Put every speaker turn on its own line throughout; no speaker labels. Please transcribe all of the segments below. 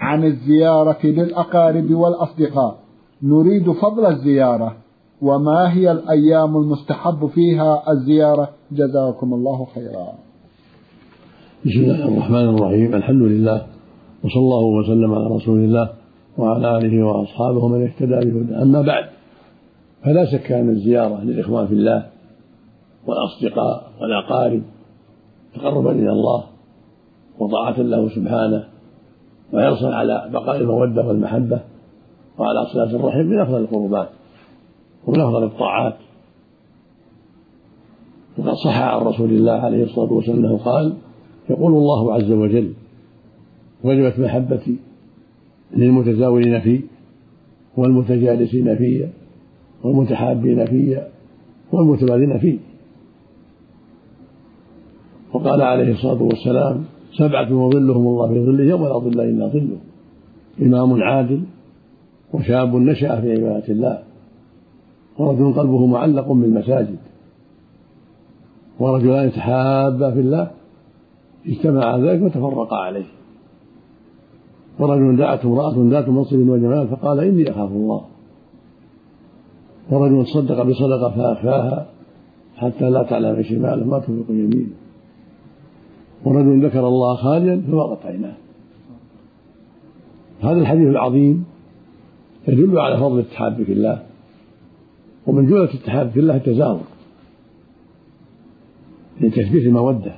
عن الزيارة للأقارب والأصدقاء، نريد فضل الزيارة وما هي الأيام المستحب فيها الزيارة، جزاكم الله خيرا.
بسم الله الرحمن الرحيم، الحمد لله وصلى الله وسلم على رسول الله وعلى آله وأصحابه من اهتدى بهداه. أما بعد، فلا شك أن الزيارة للإخوان في الله والأصدقاء والأقارب تقربا إلى الله وطاعة له سبحانه وحرصا على بقاء المودة والمحبة وعلى صلة الرحم من أفضل القربات ومن أفضل الطاعات. وقد صح عن رسول الله عليه الصلاة والسلام أنه قال: يقول الله عز وجل: وجبت محبتي للمتزاورين في والمتجالسين في والمتحابين في والمتبادلين فيه. وقال عليه الصلاة والسلام: 7 يظلهم الله في ظله يوم لا ظل إلا ظله: إمام عادل، وشاب نشأ في عبادة الله، ورجل قلبه معلق بالمساجد، ورجلان تحابا في الله اجتمعا على ذلك وتفرقا عليه، ورجل دعته امرأة ذات منصب وجمال فقال: إني أخاف الله، ورجل تصدق بصدقة فأخفاها حتى لا تعلم شماله ما تنفق يمينه، ورجل ذكر الله خاليا ففاضت عيناه. هذا الحديث العظيم يدل على فضل التحاب في الله، ومن جملة التحاب في الله التزاور لتثبيت المودة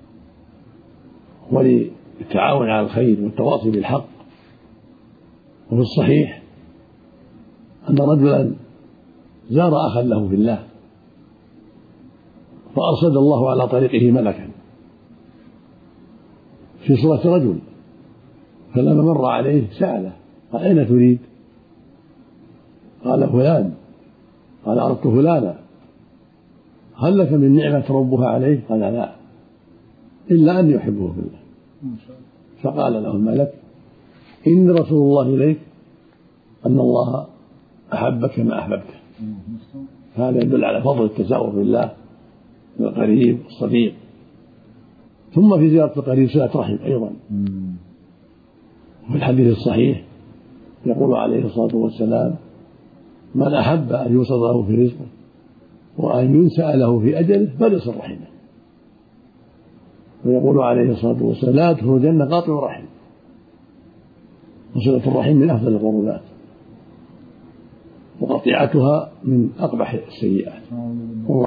وللتعاون على الخير والتواصي بالحق. وفي الصحيح أن رجلا زار أخا له في الله فأرسل الله على طريقه ملكا في صورة رجل، فلما مر عليه سأله: قال: أين تريد؟ قال: فلان. قال: أردت فلانا. هل لك من نعمة ربها عليه؟ قال: لا، إلا أن يحبه في الله. فقال له الملك: إن رسول الله إليك أن الله أحبك ما أحببته. هذا يدل على فضل التزاور بالله بالقريب والصديق. ثم في زيارة القريب صلة رحم أيضا. في الحديث الصحيح يقول عليه الصلاة والسلام: من أحب أن يوصل له في رزقه وأن ينسأ له في أجله فليصل رحمه. ويقول عليه الصلاة والسلام: لا يدخل الجنة قاطع رحم. وصلة الرحم من أفضل القربات، وقطيعتها من أقبح السيئات.